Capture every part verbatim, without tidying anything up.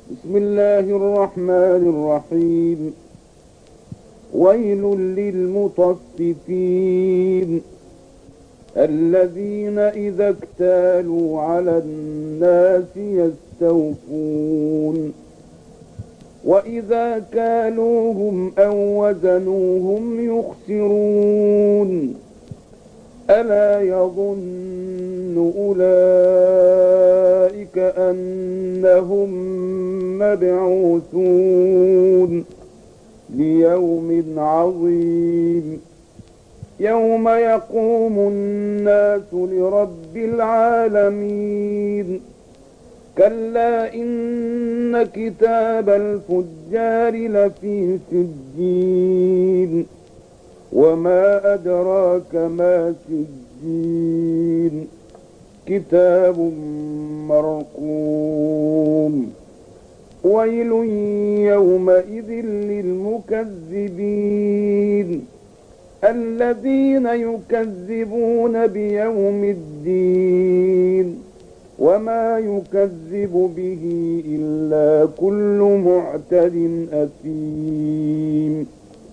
بسم الله الرحمن الرحيم. ويل للمطففين الذين إذا اكتالوا على الناس يستوفون وإذا كالوهم أو وزنوهم يخسرون ألا يظن أولئك أنهم مبعوثون ليوم عظيم يوم يقوم الناس لرب العالمين. كلا إن كتاب الفجار لفي سجين وما أدراك ما سجين كتاب مرقوم. ويل يومئذ للمكذبين الذين يكذبون بيوم الدين وما يكذب به إلا كل معتد أثيم.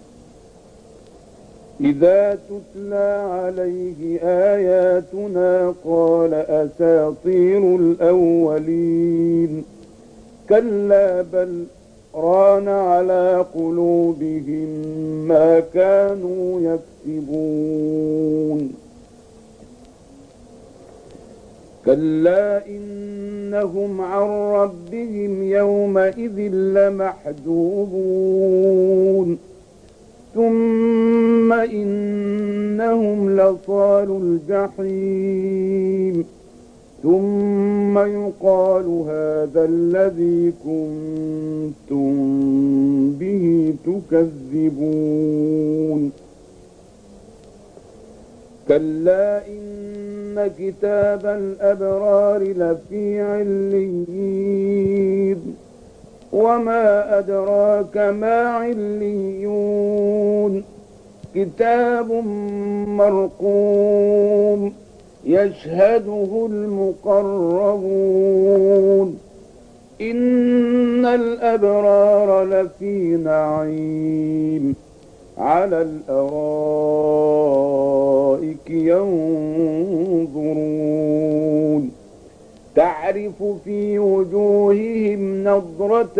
إذا تتلى عليه آياتنا قال أساطير الأولين كلا بل ران على قلوبهم ما كانوا يكسبون. كلا إنهم عن ربهم يومئذ لمحجوبون ثم إنهم لصالو الجحيم ثم يقال هذا الذي كنتم به تكذبون. كلا إن كتاب الأبرار لفي عليين وما أدراك ما عليون كتاب مرقوم يشهده المقربون. إن الأبرار لفي نعيم على الأرائك ينظرون تعرف في وجوههم نضرة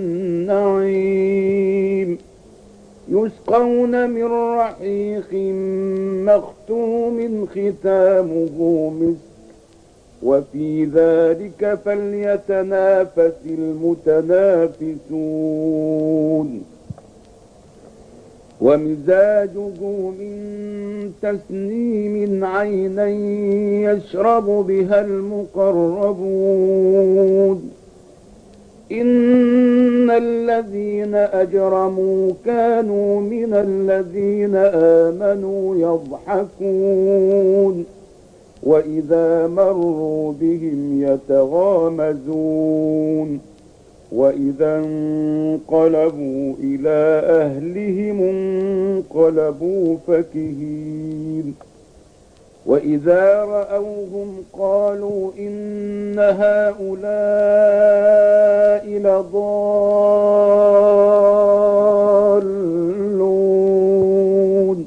النعيم يسقون من رحيق مختوم ختامه مسك وفي ذلك فليتنافس المتنافسون. ومزاجه من تسنيم عينا يشرب بها المقربون. إن الذين أجرموا كانوا من الذين آمنوا يضحكون وإذا مروا بهم يتغامزون وإذا انقلبوا إلى أهلهم انقلبوا فكهين وإذا رأوهم قالوا إن هؤلاء لضالون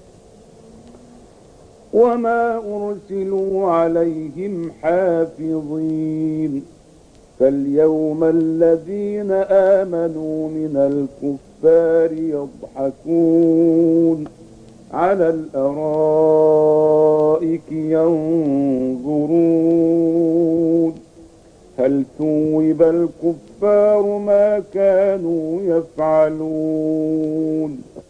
وما أرسلوا عليهم حافظين. فاليوم الذين آمنوا من الكفار يضحكون على الأرائك ينظرون هل ثوب الكفار ما كانوا يفعلون.